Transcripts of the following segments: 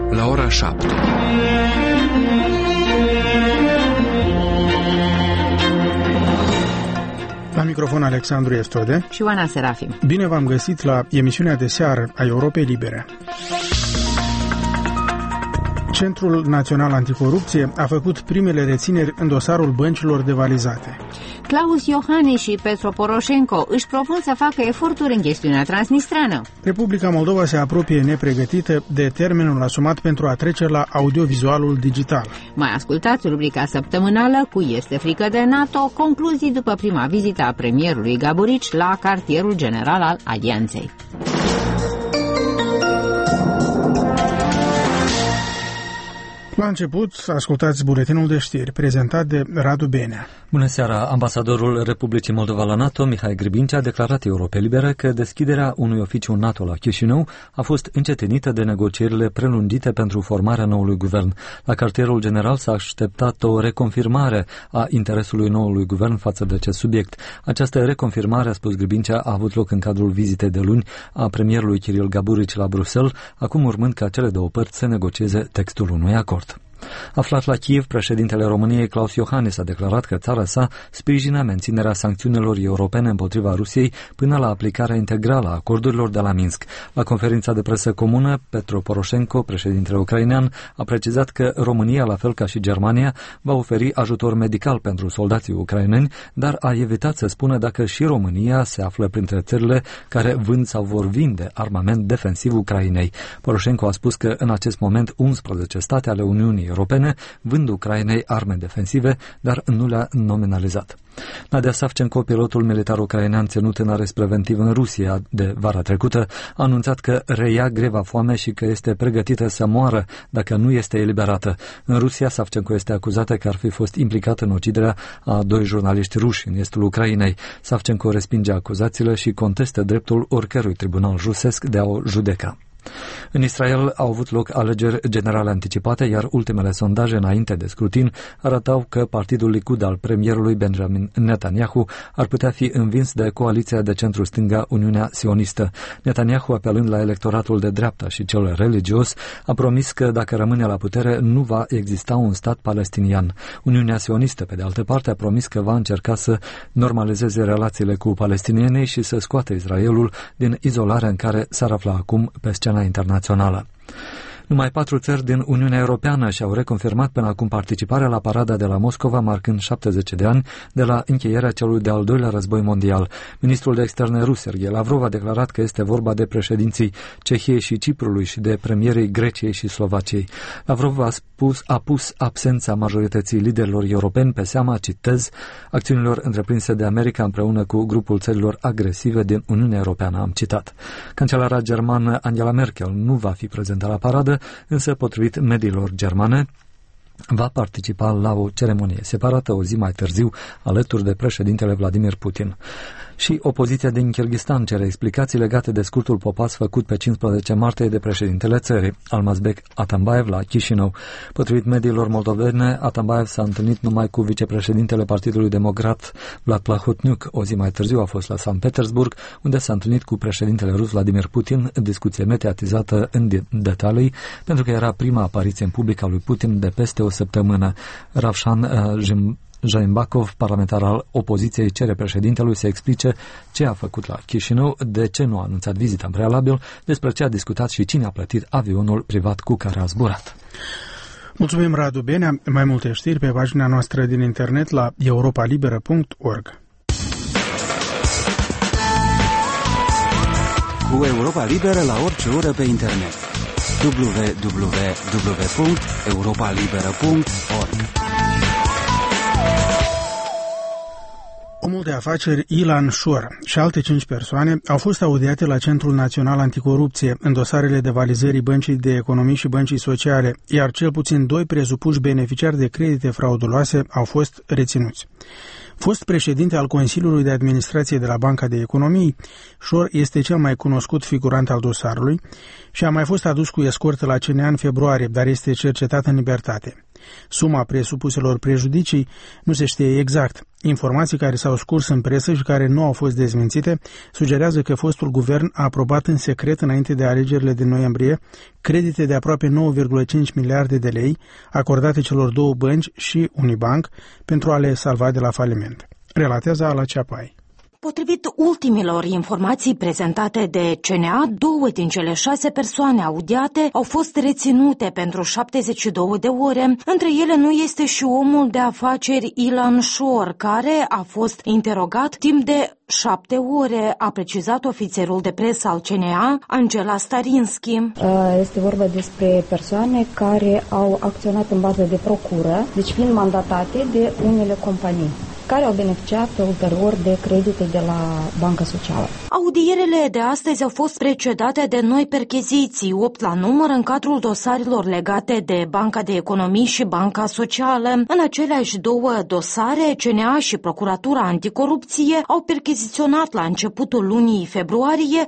la ora 7. La microfon Alexandru Estode și Oana Serafim. Bine v-am găsit la emisiunea de seară a Europei Libere. Centrul Național Anticorupție a făcut primele rețineri în dosarul băncilor devalizate. Klaus Iohannis și Petro Poroșenko își propun să facă eforturi în chestiunea transnistreană. Republica Moldova se apropie nepregătită de termenul asumat pentru a trece la audiovizualul digital. Mai ascultați rubrica săptămânală cu Este frică de NATO, concluzii după prima vizită a premierului Gaburici la cartierul general al Alianței. La început, ascultați buletinul de știri prezentat de Radu Benea. Bună seara! Ambasadorul Republicii Moldova la NATO, Mihai Grbincea, a declarat Europei Libere că deschiderea unui oficiu NATO la Chișinău a fost încetinită de negocierile prelungite pentru formarea noului guvern. La cartierul general s-a așteptat o reconfirmare a interesului noului guvern față de acest subiect. Această reconfirmare, a spus Grbincea, a avut loc în cadrul vizitei de luni a premierului Kiril Gaburici la Bruxelles, acum urmând ca cele două părți să negocieze textul unui acord. Aflat la Kiev, președintele României Klaus Iohannis a declarat că țara sa sprijină menținerea sancțiunilor europene împotriva Rusiei până la aplicarea integrală a acordurilor de la Minsk. La conferința de presă comună, Petro Poroșenko, președintele ucrainean, a precizat că România, la fel ca și Germania, va oferi ajutor medical pentru soldații ucraineni, dar a evitat să spună dacă și România se află printre țările care vând sau vor vinde armament defensiv Ucrainei. Poroșenko a spus că în acest moment 11 state ale Uniunii Europene vând Ucrainei arme defensive, dar nu le-a nominalizat. Nadia Savchenko, pilotul militar ucrainean ținut în arest preventiv în Rusia de vara trecută, a anunțat că reia greva foame și că este pregătită să moară dacă nu este eliberată. În Rusia, Savchenko este acuzată că ar fi fost implicată în uciderea a 2 jurnaliști ruși în estul Ucrainei. Savchenko respinge acuzațiile și contestă dreptul oricărui tribunal rusesc de a o judeca. În Israel au avut loc alegeri generale anticipate, iar ultimele sondaje înainte de scrutin arătau că partidul Likud al premierului Benjamin Netanyahu ar putea fi învins de coaliția de centru-stânga Uniunea Sionistă. Netanyahu, apelând la electoratul de dreapta și cel religios, a promis că dacă rămâne la putere nu va exista un stat palestinian. Uniunea Sionistă, pe de altă parte, a promis că va încerca să normalizeze relațiile cu palestinienii și să scoată Israelul din izolarea în care s-ar afla acum pe scena internațională. Numai 4 țări din Uniunea Europeană și-au reconfirmat până acum participarea la parada de la Moscova, marcând 70 de ani de la încheierea celui de-al doilea război mondial. Ministrul de externe rus, Sergei Lavrov, a declarat că este vorba de președinții Cehiei și Ciprului și de premierii Greciei și Slovaciei. Lavrov a pus absența majorității liderilor europeni pe seama, citez, acțiunilor întreprinse de America împreună cu grupul țărilor agresive din Uniunea Europeană, am citat. Cancelara germană Angela Merkel nu va fi prezentă la paradă, însă, potrivit mediilor germane, va participa la o ceremonie separată o zi mai târziu, alături de președintele Vladimir Putin. Și opoziția din Kyrgyzstan cere explicații legate de scurtul popas făcut pe 15 martie de președintele țării, Almazbek Atambayev, la Chișinău. Potrivit mediilor moldovene, Atambayev s-a întâlnit numai cu vicepreședintele Partidului Democrat Vlad Plahotniuc. O zi mai târziu a fost la Sankt Petersburg, unde s-a întâlnit cu președintele rus Vladimir Putin, discuție mediatizată în detalii, pentru că era prima apariție în public a lui Putin de peste o săptămână. Ravshan Jaimbakov, parlamentar al opoziției, cere președintelui să explice ce a făcut la Chișinău, de ce nu a anunțat vizita în prealabil, despre ce a discutat și cine a plătit avionul privat cu care a zburat. Mulțumim, Radu Benea. Mai multe știri pe pagina noastră din internet la europalibera.org. Cu Europa Liberă la orice oră pe internet. www.europalibera.org. Omul de afaceri Ilan Shor și alte 5 persoane au fost audiate la Centrul Național Anticorupție în dosarele devalizării Băncii de Economii și Băncii Sociale, iar cel puțin 2 presupuși beneficiari de credite frauduloase au fost reținuți. Fost președinte al Consiliului de Administrație de la Banca de Economii, Shor este cel mai cunoscut figurant al dosarului și a mai fost adus cu escortă la CNA în februarie, dar este cercetat în libertate. Suma presupuselor prejudicii nu se știe exact. Informații care s-au scurs în presă și care nu au fost dezmințite sugerează că fostul guvern a aprobat în secret înainte de alegerile din noiembrie credite de aproape 9,5 miliarde de lei acordate celor două bănci și Unibank pentru a le salva de la faliment. Relatează Ala Ceapai. Potrivit ultimilor informații prezentate de CNA, 2 din cele 6 persoane audiate au fost reținute pentru 72 de ore. Între ele nu este și omul de afaceri Ilan Shor, care a fost interogat timp de 7 ore, a precizat ofițerul de presă al CNA, Angela Starinski. Este vorba despre persoane care au acționat în bază de procură, deci fiind mandatate de unele companii, care au beneficiat ulterior de credite de la Banca Socială. Audierele de astăzi au fost precedate de noi percheziții, 8 la număr, în cadrul dosarelor legate de Banca de Economii și Banca Socială. În aceleași 2 dosare, CNA și Procuratura Anticorupție au percheziționat la începutul lunii februarie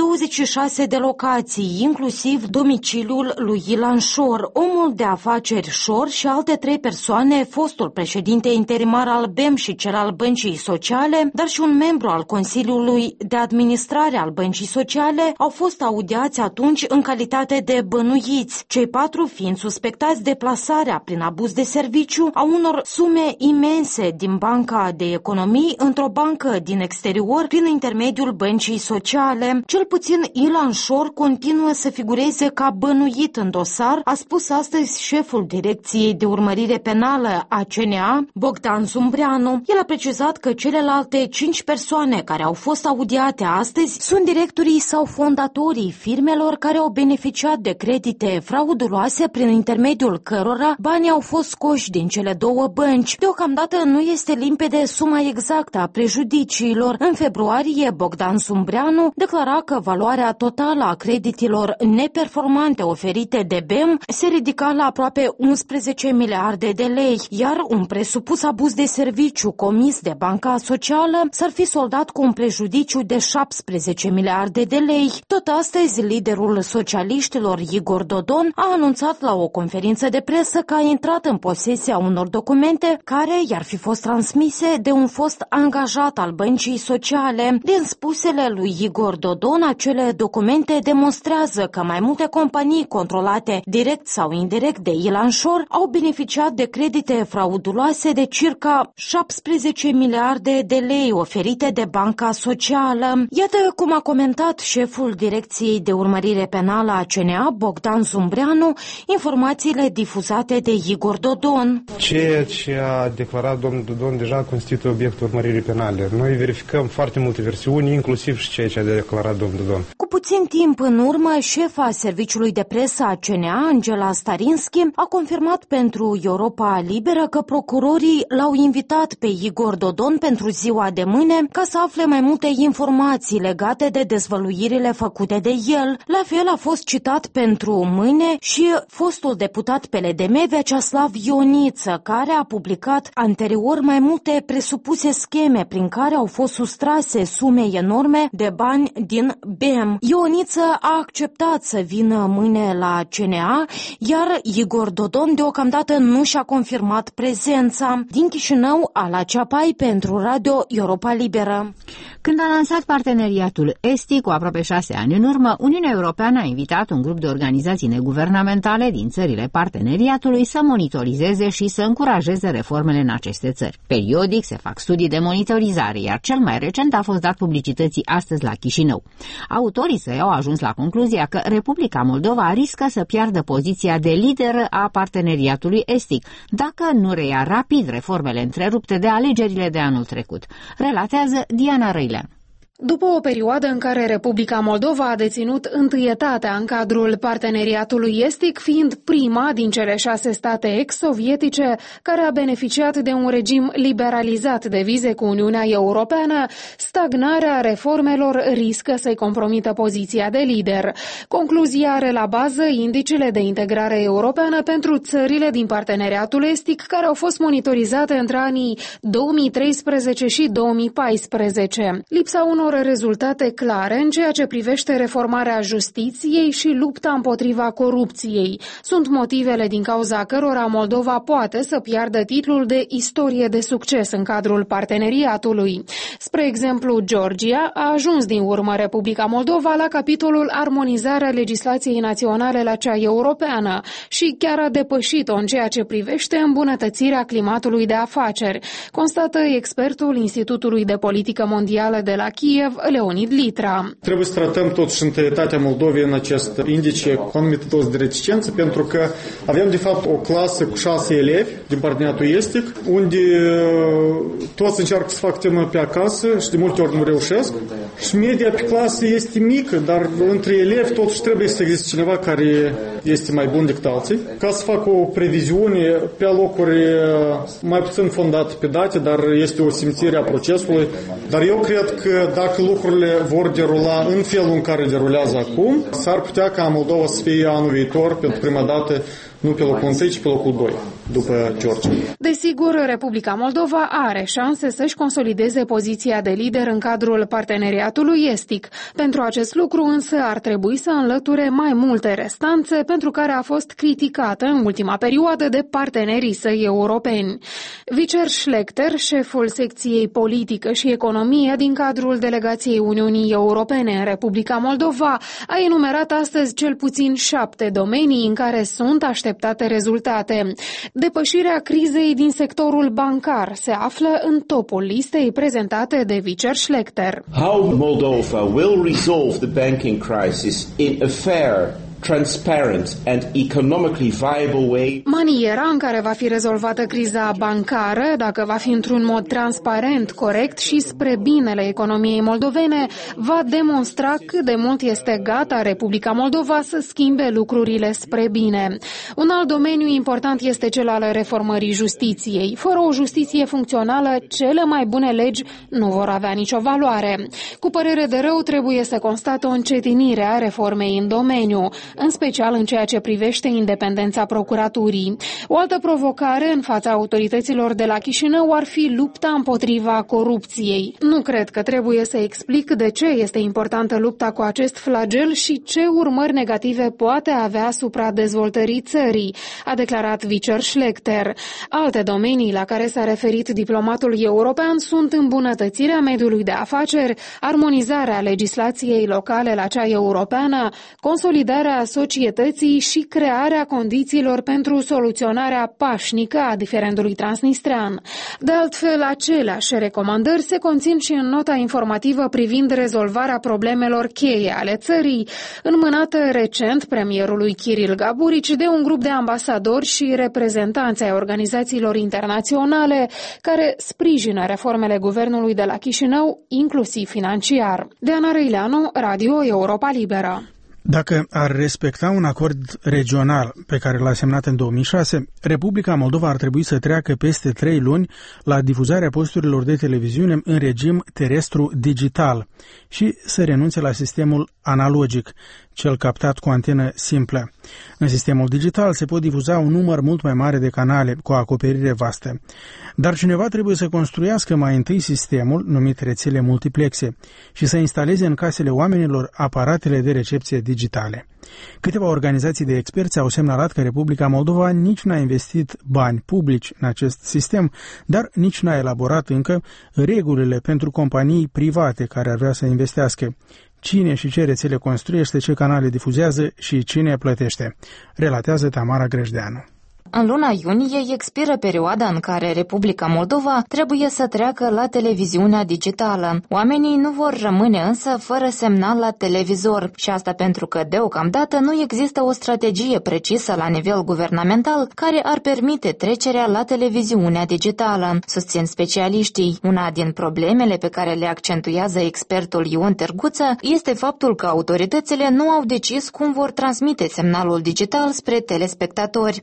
26 de locații, inclusiv domiciliul lui Ilan Shor, omul de afaceri Shor și alte 3 persoane, fostul președinte interimar al BEM și cel al Băncii Sociale, dar și un membru al Consiliului de Administrare al Băncii Sociale, au fost audiați atunci în calitate de bănuiți, cei 4 fiind suspectați de plasarea prin abuz de serviciu a unor sume imense din Banca de Economii într-o bancă din exterior prin intermediul Băncii Sociale. Cel puțin Ilan Shor continuă să figureze ca bănuit în dosar, a spus astăzi șeful Direcției de Urmărire Penală a CNA, Bogdan Zumbreanu. El a precizat că celelalte 5 persoane care au fost audiate astăzi sunt directorii sau fondatorii firmelor care au beneficiat de credite frauduloase prin intermediul cărora banii au fost scoși din cele 2 bănci. Deocamdată nu este limpede suma exactă a prejudiciilor. În februarie, Bogdan Zumbreanu declara că valoarea totală a creditelor neperformante oferite de BEM se ridica la aproape 11 miliarde de lei, iar un presupus abuz de serviciu comis de Banca Socială s-ar fi soldat cu un prejudiciu de 17 miliarde de lei. Tot astăzi, liderul socialiștilor Igor Dodon a anunțat la o conferință de presă că a intrat în posesia unor documente care i-ar fi fost transmise de un fost angajat al Băncii Sociale. Din spusele lui Igor Dodon, acele documente demonstrează că mai multe companii controlate direct sau indirect de Ilan Shor au beneficiat de credite frauduloase de circa 17 miliarde de lei oferite de Banca Socială. Iată cum a comentat șeful Direcției de Urmărire Penală a CNA, Bogdan Zumbreanu, informațiile difuzate de Igor Dodon. Ceea ce a declarat domnul Dodon deja constituie obiectul urmăririi penale. Noi verificăm foarte multe versiuni, inclusiv și ceea ce a declarat domnul Dodon. Cu puțin timp în urmă, șefa serviciului de presă a CNA, Angela Starinski, a confirmat pentru Europa Liberă că procurorii l-au invitat pe Igor Dodon pentru ziua de mâine ca să afle mai multe informații legate de dezvăluirile făcute de el. La fel a fost citat pentru mâine și fostul deputat PLDM Vyacheslav Ioniță, care a publicat anterior mai multe presupuse scheme prin care au fost sustrase sume enorme de bani din BEM. Ioniță a acceptat să vină mâine la CNA, iar Igor Dodon deocamdată nu și-a confirmat prezența. Din Chișinău, Ala Ceapai pentru Radio Europa Liberă. Când a lansat parteneriatul estic cu aproape 6 ani în urmă, Uniunea Europeană a invitat un grup de organizații neguvernamentale din țările parteneriatului să monitorizeze și să încurajeze reformele în aceste țări. Periodic se fac studii de monitorizare, iar cel mai recent a fost dat publicității astăzi la Chișinău. Autorii săi au ajuns la concluzia că Republica Moldova riscă să piardă poziția de lider a parteneriatului estic, dacă nu reia rapid reformele întrerupte de alegerile de anul trecut. Relatează Diana Răilea. După o perioadă în care Republica Moldova a deținut întâietatea în cadrul parteneriatului estic, fiind prima din cele 6 state ex-sovietice care a beneficiat de un regim liberalizat de vize cu Uniunea Europeană, stagnarea reformelor riscă să-i compromită poziția de lider. Concluzia are la bază indicele de integrare europeană pentru țările din parteneriatul estic care au fost monitorizate între anii 2013 și 2014. Lipsa unor vor rezultate clare în ceea ce privește reformarea justiției și lupta împotriva corupției. Sunt motivele din cauza cărora Moldova poate să piardă titlul de istorie de succes în cadrul parteneriatului. Spre exemplu, Georgia a ajuns din urmă Republica Moldova la capitolul armonizarea legislației naționale la cea europeană și chiar a depășit-o în ceea ce privește îmbunătățirea climatului de afaceri, constată expertul Institutului de Politică Mondială de la Kiev, Leonid Litra. Trebuie să tratăm totuși întâietatea Moldovei în acest indice cu anumite doze de reticență, pentru că avem de fapt o clasă cu 6 elevi din parteneriatul estic, unde toți încearcă să facă temă pe acasă și de multe ori nu reușesc. Și media pe clasă este mică, dar între elevi totuși trebuie să existe cineva care este mai bun decât alții, ca să facă o previziune pe locuri mai puțin fondate pe date, dar este o simțire a procesului. Dar eu cred că dacă lucrurile vor derula în felul în care derulează acum, s-ar putea ca Moldova să fie anul viitor pentru prima dată nu pe locul 1, ci pe locul 2, după Georgia. Desigur, Republica Moldova are șanse să-și consolideze poziția de lider în cadrul parteneriatului estic. Pentru acest lucru însă ar trebui să înlăture mai multe restanțe pentru care a fost criticată în ultima perioadă de partenerii săi europeni. Vicer Schlechter, șeful secției politică și economie din cadrul delegației Uniunii Europene în Republica Moldova, a enumerat astăzi cel puțin 7 domenii în care sunt așteptate rezultate. Depășirea crizei din sectorul bancar se află în topul listei prezentate de Vicer Schlechter. How Moldova will resolve the banking crisis in a fair, transparent and economically viable way. Maniera în care va fi rezolvată criza bancară, dacă va fi într-un mod transparent, corect și spre binele economiei moldovene, va demonstra cât de mult este gata Republica Moldova să schimbe lucrurile spre bine. Un alt domeniu important este cel al reformării justiției. Fără o justiție funcțională, cele mai bune legi nu vor avea nicio valoare. Cu părere de rău, trebuie să constate o încetinire a reformei în domeniu, în special în ceea ce privește independența procuraturii. O altă provocare în fața autorităților de la Chișinău ar fi lupta împotriva corupției. Nu cred că trebuie să explic de ce este importantă lupta cu acest flagel și ce urmări negative poate avea asupra dezvoltării țării, a declarat Vicer Schlechter. Alte domenii la care s-a referit diplomatul european sunt îmbunătățirea mediului de afaceri, armonizarea legislației locale la cea europeană, consolidarea societății și crearea condițiilor pentru soluționarea pașnică a diferendului transnistrean. De altfel, aceleași recomandări se conțin și în nota informativă privind rezolvarea problemelor cheie ale țării, înmânată recent premierului Kiril Gaburici de un grup de ambasadori și reprezentanți ai organizațiilor internaționale care sprijină reformele guvernului de la Chișinău, inclusiv financiar. Diana Răileanu, Radio Europa Liberă. Dacă ar respecta un acord regional pe care l-a semnat în 2006, Republica Moldova ar trebui să treacă peste 3 luni la difuzarea posturilor de televiziune în regim terestru digital și să renunțe la sistemul analogic, cel captat cu antenă simplă. În sistemul digital se pot difuza un număr mult mai mare de canale cu acoperire vastă. Dar cineva trebuie să construiască mai întâi sistemul, numit rețele multiplexe, și să instaleze în casele oamenilor aparatele de recepție digitale. Câteva organizații de experți au semnalat că Republica Moldova nici n-a investit bani publici în acest sistem, dar nici n-a elaborat încă regulile pentru companii private care ar vrea să investească. Cine și ce rețele construiește, ce canale difuzează și cine plătește, relatează Tamara Grejdeanu. În luna iunie expiră perioada în care Republica Moldova trebuie să treacă la televiziunea digitală. Oamenii nu vor rămâne însă fără semnal la televizor și asta pentru că deocamdată nu există o strategie precisă la nivel guvernamental care ar permite trecerea la televiziunea digitală, susțin specialiștii. Una din problemele pe care le accentuează expertul Ion Terguță este faptul că autoritățile nu au decis cum vor transmite semnalul digital spre telespectatori. În acest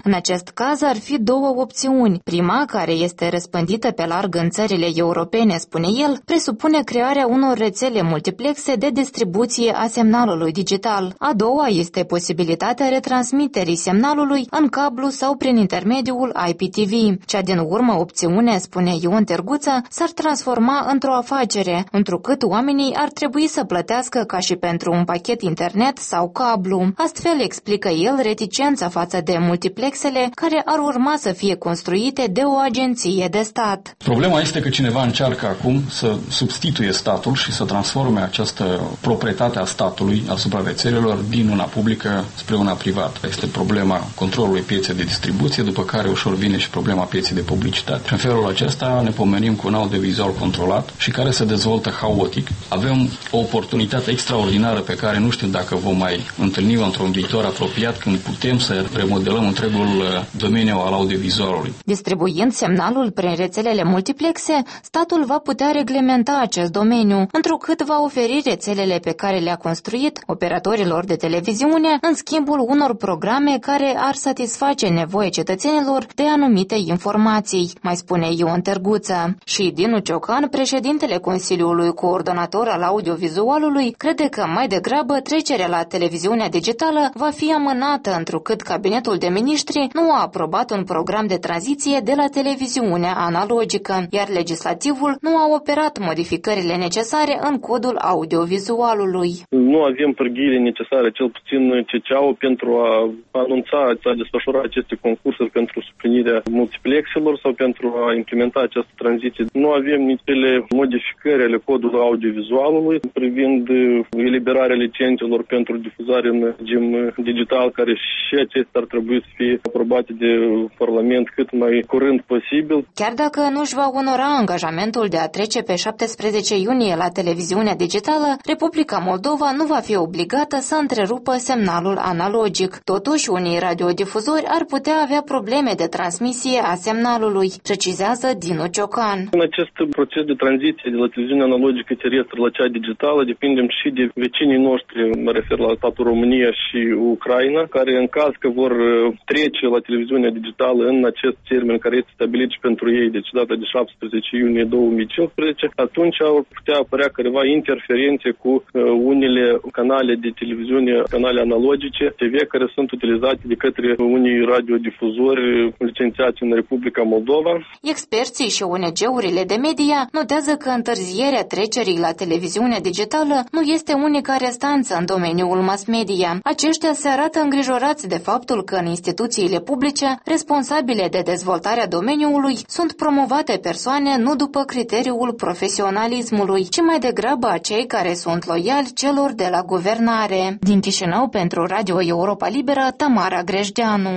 caz ar fi două opțiuni. Prima, care este răspândită pe larg în țările europene, spune el, presupune crearea unor rețele multiplexe de distribuție a semnalului digital. A doua este posibilitatea retransmiterii semnalului în cablu sau prin intermediul IPTV. Cea din urmă opțiune, spune Ion Terguță, s-ar transforma într-o afacere, întrucât oamenii ar trebui să plătească ca și pentru un pachet internet sau cablu. Astfel, explică el, reticența față de multiplexele care ar urma să fie construite de o agenție de stat. Problema este că cineva încearcă acum să substituie statul și să transforme această proprietate a statului asupra rețelelor din una publică spre una privată. Este problema controlului pieței de distribuție, după care ușor vine și problema pieței de publicitate. Și în felul acesta ne pomenim cu un audiovizual controlat și care se dezvoltă haotic. Avem o oportunitate extraordinară pe care nu știu dacă vom mai întâlni într-un viitor apropiat, când putem să remodelăm întregul domeniu al audiovizualului. Distribuind semnalul prin rețelele multiplexe, statul va putea reglementa acest domeniu, întrucât va oferi rețelele pe care le-a construit operatorilor de televiziune în schimbul unor programe care ar satisface nevoile cetățenilor de anumite informații, mai spune Ion Terguță. Și Dinu Ciocan, președintele Consiliului Coordonator al Audiovizualului, crede că mai degrabă trecerea la televiziunea digitală va fi amânată, întrucât cabinetul de miniștri nu a aprobat un program de tranziție de la televiziunea analogică, iar legislativul nu a operat modificările necesare în codul audiovizualului. Nu avem pârghiile necesare, cel puțin CCA-ul, pentru a anunța, a desfășura aceste concursuri pentru suplinirea multiplexelor sau pentru a implementa această tranziție. Nu avem nici modificări ale codului audiovizualului privind eliberarea licențelor pentru difuzare în regim digital, care și acestea ar trebui să fie aprobate de Parlament cât mai curând posibil. Chiar dacă nu își va onora angajamentul de a trece pe 17 iunie la televiziunea digitală, Republica Moldova nu va fi obligată să întrerupă semnalul analogic. Totuși, unii radiodifuzori ar putea avea probleme de transmisie a semnalului, precizează Dinu Ciocan. În acest proces de tranziție de la televiziunea analogică terestră la cea digitală depindem și de vecinii noștri, mă refer la statul România și Ucraina, care în caz că vor trece la televiziunea digitală în acest termen care este stabilit și pentru ei, deci data de 17 iunie 2015, atunci au putea apărea careva interferențe cu unele canale de televiziune, canale analogice, TV, care sunt utilizate de către unii radiodifuzori licențiați în Republica Moldova. Experții și ONG-urile de media notează că întârzierea trecerii la televiziunea digitală nu este unica restanță în domeniul mass media. Aceștia se arată îngrijorați de faptul că în instituțiile publice responsabile de dezvoltarea domeniului sunt promovate persoane nu după criteriul profesionalismului, ci mai degrabă acei care sunt loiali celor de la guvernare. Din Chișinău, pentru Radio Europa Liberă, Tamara Grejdeanu.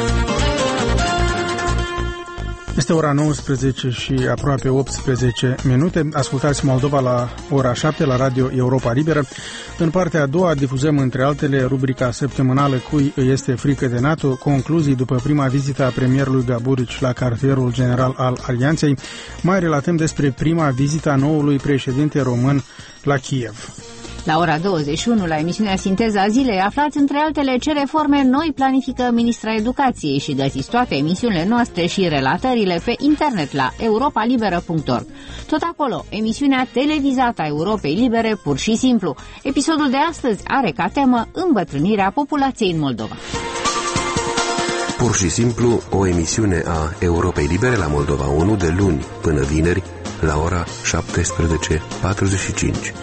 Este ora 19 și aproape 18 minute. Ascultați Moldova la ora 7 la Radio Europa Liberă. În partea a doua difuzăm, între altele, rubrica săptămânală Cui îi este frică de NATO, concluzii după prima vizită a premierului Gaburici la cartierul general al Alianței. Mai relatăm despre prima vizită a noului președinte român la Kiev. La ora 21, la emisiunea Sinteza Zilei, aflați între altele ce reforme noi planifică Ministra Educației și găsiți toate emisiunile noastre și relatările pe internet la europalibera.org. Tot acolo, emisiunea televizată a Europei Libere, pur și simplu. Episodul de astăzi are ca temă îmbătrânirea populației în Moldova. Pur și simplu, o emisiune a Europei Libere la Moldova 1 de luni până vineri la ora 17:45.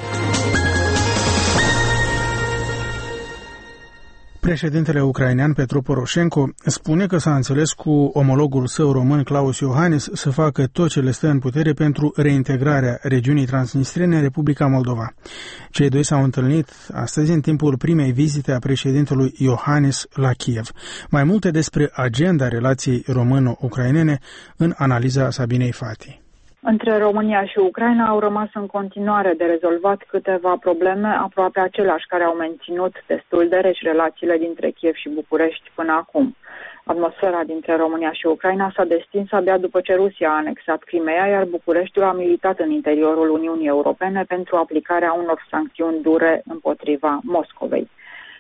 Președintele ucrainean Petro Poroșenko spune că s-a înțeles cu omologul său român Klaus Iohannis să facă tot ce le stă în putere pentru reintegrarea regiunii transnistrene în Republica Moldova. Cei doi s-au întâlnit astăzi în timpul primei vizite a președintelui Iohannis la Kiev. Mai multe despre agenda relației româno-ucrainene în analiza Sabinei Fati. Între România și Ucraina au rămas în continuare de rezolvat câteva probleme aproape aceleași care au menținut destul de reci relațiile dintre Kiev și București până acum. Atmosfera dintre România și Ucraina s-a destins abia după ce Rusia a anexat Crimeea, iar Bucureștiul a militat în interiorul Uniunii Europene pentru aplicarea unor sancțiuni dure împotriva Moscovei.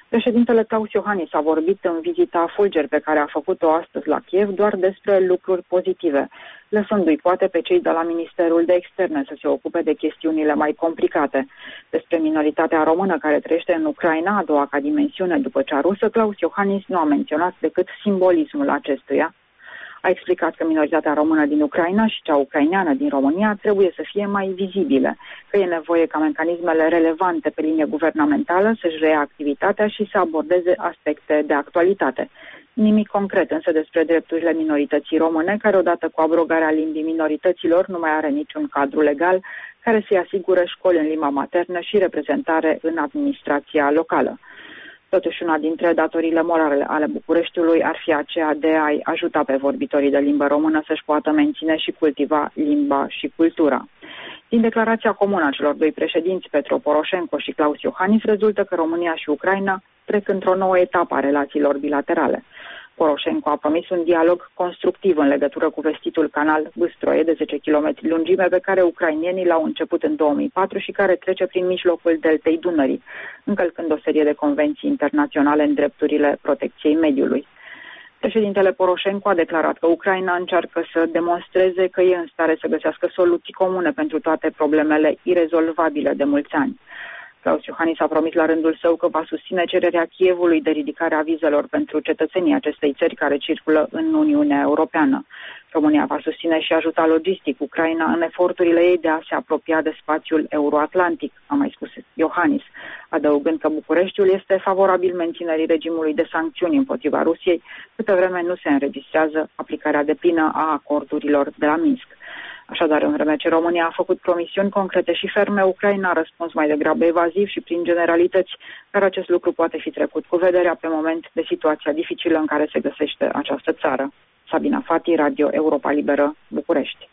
Președintele Klaus Iohannis a vorbit în vizita fulger pe care a făcut-o astăzi la Kiev doar despre lucruri pozitive, lăsându-i poate pe cei de la Ministerul de Externe să se ocupe de chestiunile mai complicate. Despre minoritatea română care trăiește în Ucraina, a doua ca dimensiune după cea rusă, Klaus Iohannis nu a menționat decât simbolismul acestuia. A explicat că minoritatea română din Ucraina și cea ucraineană din România trebuie să fie mai vizibile, că e nevoie ca mecanismele relevante pe linie guvernamentală să-și reia activitatea și să abordeze aspecte de actualitate. Nimic concret însă despre drepturile minorității române, care odată cu abrogarea limbii minorităților nu mai are niciun cadru legal care să-i asigure școli în limba maternă și reprezentare în administrația locală. Totuși, una dintre datoriile morale ale Bucureștiului ar fi aceea de a-i ajuta pe vorbitorii de limbă română să-și poată menține și cultiva limba și cultura. Din declarația comună a celor doi președinți, Petro Poroșenko și Klaus Iohannis, rezultă că România și Ucraina trec într-o nouă etapă a relațiilor bilaterale. Poroșenko a promis un dialog constructiv în legătură cu vestitul canal Băstroie de 10 km lungime pe care ucrainienii l-au început în 2004 și care trece prin mijlocul deltei Dunării, încălcând o serie de convenții internaționale în drepturile protecției mediului. Președintele Poroșenko a declarat că Ucraina încearcă să demonstreze că e în stare să găsească soluții comune pentru toate problemele irezolvabile de mulți ani. Klaus Iohannis a promis la rândul său că va susține cererea Kievului de ridicare a vizelor pentru cetățenii acestei țări care circulă în Uniunea Europeană. România va susține și ajuta logistic Ucraina în eforturile ei de a se apropia de spațiul euroatlantic, a mai spus Iohannis, adăugând că Bucureștiul este favorabil menținerii regimului de sancțiuni împotriva Rusiei, câtă vreme nu se înregistrează aplicarea deplină a acordurilor de la Minsk. Așadar, în vreme ce România a făcut promisiuni concrete și ferme, Ucraina a răspuns mai degrabă evaziv și prin generalități, dar acest lucru poate fi trecut cu vederea pe moment de situația dificilă în care se găsește această țară. Sabina Fati, Radio Europa Liberă, București.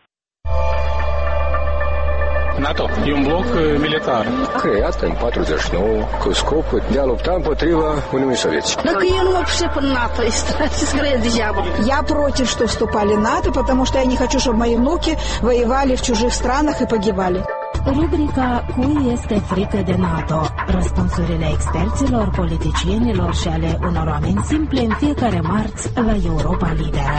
NATO e un bloc militar creat în 49 cu scopul de a lupta împotriva Uniunii Sovietice. Так и он вообще по НАТО Я против, что вступали в НАТО, потому что я не хочу, чтобы мои внуки воевали в чужих странах и погибали. Rubrica Cui este frică de NATO? Răspunsurile experților, politicienilor și ale unor oameni simple în fiecare marți la Europa Liberă.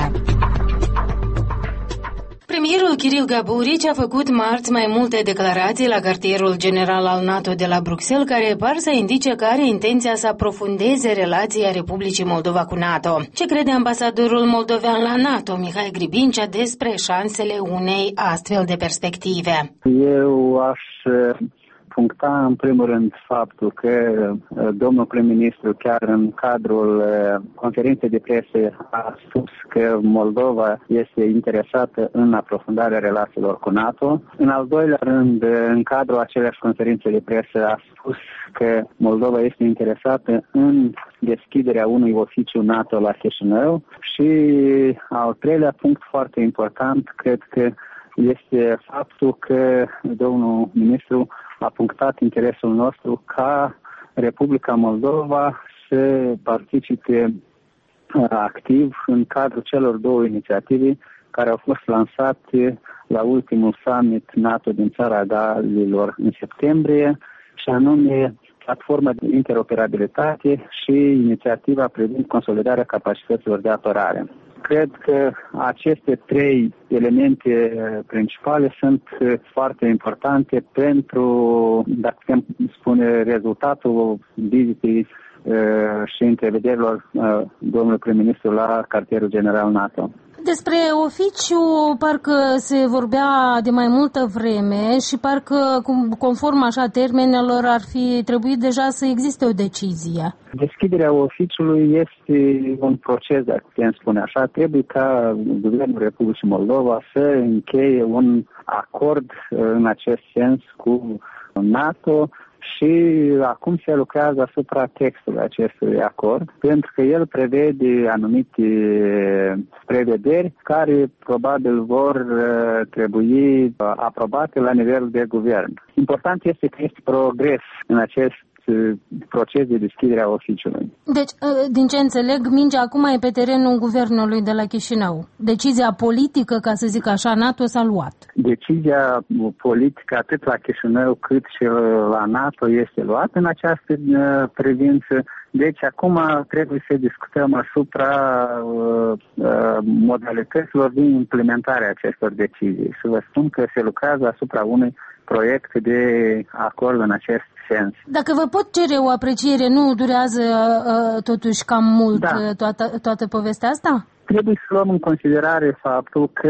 Premierul Kirill Gaburici a făcut marți mai multe declarații la cartierul general al NATO de la Bruxelles, care par să indice că are intenția să aprofundeze relația Republicii Moldova cu NATO. Ce crede ambasadorul moldovean la NATO, Mihai Gribincea, despre șansele unei astfel de perspective? Eu aș puncta în primul rând faptul că domnul prim-ministru chiar în cadrul conferinței de presă a spus că Moldova este interesată în aprofundarea relațiilor cu NATO. În al doilea rând, în cadrul aceleași conferințe de presă a spus că Moldova este interesată în deschiderea unui oficiu NATO la Chișinău și al treilea punct foarte important, cred că este faptul că domnul ministru a punctat interesul nostru ca Republica Moldova să participe activ în cadrul celor două inițiative care au fost lansate la ultimul summit NATO din Țara Galilor în septembrie, și anume platforma de interoperabilitate și inițiativa privind consolidarea capacităților de apărare. Cred că aceste trei elemente principale sunt foarte importante pentru, dacă putem spune, rezultatul vizitei și întrevederilor domnului prim-ministru la cartierul general NATO. Despre oficiu parcă se vorbea de mai multă vreme și parcă, conform așa termenelor, ar fi trebuit deja să existe o decizie. Deschiderea oficiului este un proces, dacă putem spune așa. Trebuie ca Guvernul Republicii Moldova să încheie un acord în acest sens cu NATO și acum se lucrează asupra textului acestui acord, pentru că el prevede anumite prevederi care probabil vor trebui aprobate la nivel de guvern. Important este că este progres în acest proces de deschidere a oficiului. Deci, din ce înțeleg, mingea acum e pe terenul guvernului de la Chișinău. Decizia politică, ca să zic așa, NATO s-a luat. Decizia politică atât la Chișinău cât și la NATO este luată în această privință. Deci acum trebuie să discutăm asupra modalităților de implementare a acestor decizii. Și vă spun că se lucrează asupra unui proiect de acord în acest sens. Dacă vă pot cere o apreciere, nu durează totuși cam mult toată povestea asta? Trebuie să luăm în considerare faptul că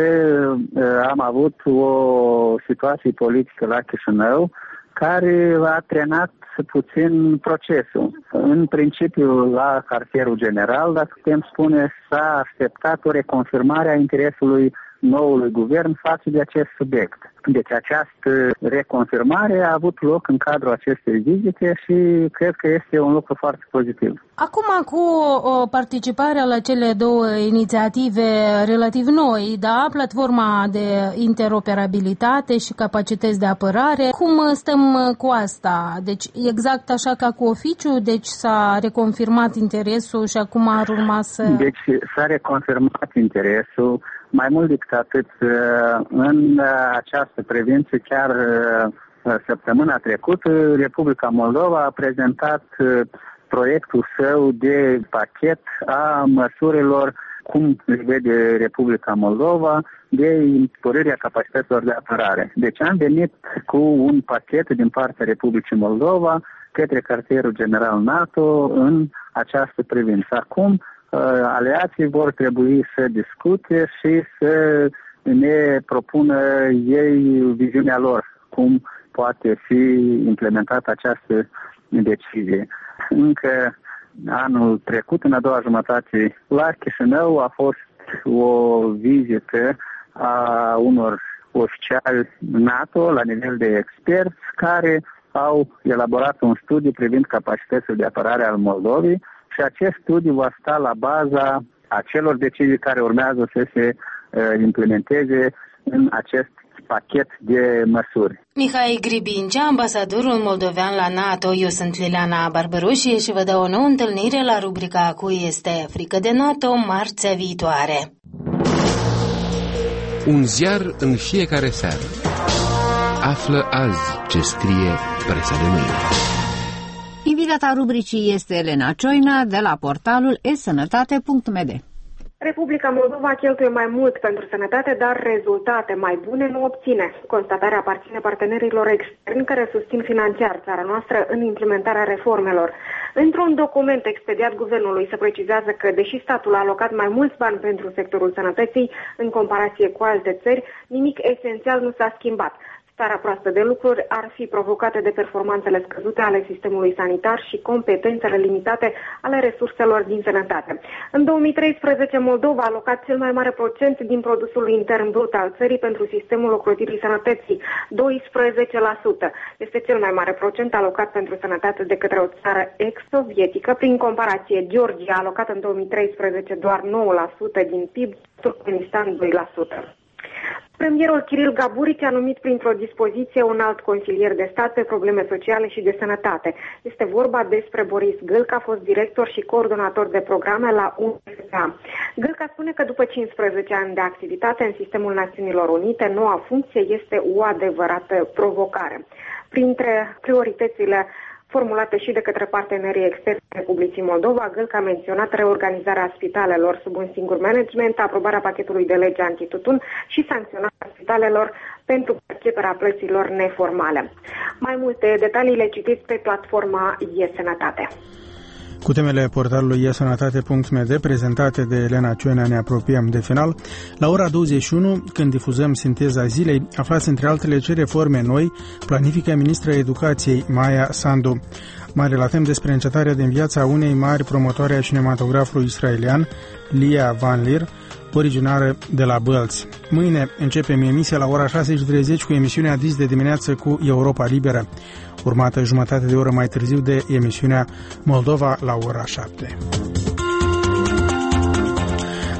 am avut o situație politică la Chișinău care a trenat puțin procesul. În principiu, la cartierul general, dacă putem spune, s-a așteptat o reconfirmare a interesului noului guvern față de acest subiect. Deci această reconfirmare a avut loc în cadrul acestei vizite și cred că este un lucru foarte pozitiv. Acum, cu participarea la cele două inițiative relativ noi, da, platforma de interoperabilitate și capacități de apărare, cum stăm cu asta? Deci exact așa ca cu oficiu, deci s-a reconfirmat interesul și acum ar urma să... Deci s-a reconfirmat interesul. Mai mult decât atât, în această privință, chiar săptămâna trecută, Republica Moldova a prezentat proiectul său de pachet a măsurilor, cum le vede Republica Moldova, de sporirea capacităților de apărare. Deci am venit cu un pachet din partea Republicii Moldova către cartierul general NATO în această privință. Acum, aliații vor trebui să discute și să ne propună ei viziunea lor, cum poate fi implementată această decizie. Încă anul trecut, în a doua jumătate, la Chișinău a fost o vizită a unor oficiali NATO la nivel de experți care au elaborat un studiu privind capacitățile de apărare al Moldovei și acest studiu va sta la baza acelor decizii care urmează să se implementeze în acest pachet de măsuri. Mihai Gribincea, ambasadorul moldovean la NATO. Eu sunt Liliana Barbaroșie și vă dau o nouă întâlnire la rubrica Cu este frică de NATO, marțea viitoare. Un ziar în fiecare seară. Află azi ce scrie presa de mâine. Invitata rubricii este Elena Cioina de la portalul esănătate.md. Republica Moldova cheltuie mai mult pentru sănătate, dar rezultate mai bune nu obține. Constatarea aparține partenerilor externi care susțin financiar țara noastră în implementarea reformelor. Într-un document expediat guvernului se precizează că, deși statul a alocat mai mulți bani pentru sectorul sănătății în comparație cu alte țări, nimic esențial nu s-a schimbat. Starea proastă de lucruri ar fi provocate de performanțele scăzute ale sistemului sanitar și competențele limitate ale resurselor din sănătate. În 2013, Moldova a alocat cel mai mare procent din produsul intern brut al țării pentru sistemul ocrotirii sănătății, 12%. Este cel mai mare procent alocat pentru sănătate de către o țară ex-sovietică. Prin comparație, Georgia a alocat în 2013 doar 9% din PIB, Turkmenistan 2%. Premierul Kiril Gaburici a numit printr-o dispoziție un alt consilier de stat pe probleme sociale și de sănătate. Este vorba despre Boris Gâlca, fost director și coordonator de programe la UNFPA. Gâlca spune că după 15 ani de activitate în sistemul Națiunilor Unite, noua funcție este o adevărată provocare. Printre prioritățile formulate și de către partenerii externi Republicii Moldova, Gâlca a menționat reorganizarea spitalelor sub un singur management, aprobarea pachetului de lege antitutun și sancționarea spitalelor pentru perceperea plăților neformale. Mai multe detalii le citiți pe platforma e-Sănătate. Cu temele portalului esănătate.md prezentate de Elena Cioina ne apropiem de final. La ora 21, când difuzăm sinteza zilei, aflați între altele ce reforme noi planifică ministra educației Maia Sandu. Mai relatăm despre încetarea din viața unei mari promotoare a cinematografului israelian, Lia Van Leer, originară de la Bălți. Mâine începem emisia la ora 6:30 cu emisiunea Dis de dimineață cu Europa Liberă, urmată jumătate de oră mai târziu de emisiunea Moldova la ora 7.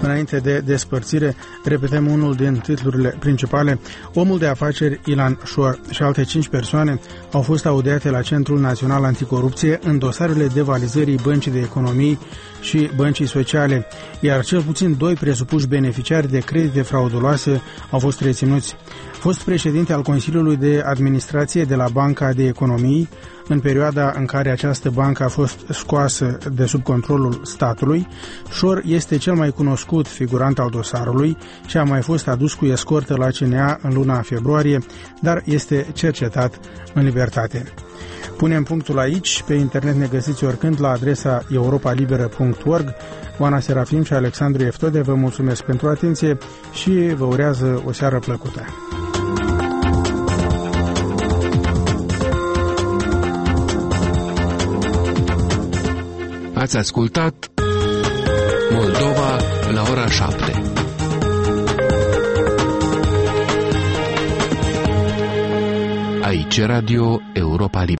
Înainte de despărțire, repetăm unul din titlurile principale. Omul de afaceri Ilan Shor și alte 5 persoane au fost audiate la Centrul Național Anticorupție în dosarele devalizării Băncii de Economii și Băncii Sociale, iar cel puțin 2 presupuși beneficiari de credite frauduloase au fost reținuți. Fost președinte al Consiliului de Administrație de la Banca de Economii, în perioada în care această bancă a fost scoasă de sub controlul statului, Shor este cel mai cunoscut figurant al dosarului și a mai fost adus cu escortă la CNA în luna februarie, dar este cercetat în libertate. Punem punctul aici. Pe internet ne găsiți oricând la adresa europalibera.org. Oana Serafim și Alexandru Eftode vă mulțumesc pentru atenție și vă urează o seară plăcută. Ați ascultat Moldova la ora 7. Aici Radio Europa Liberă.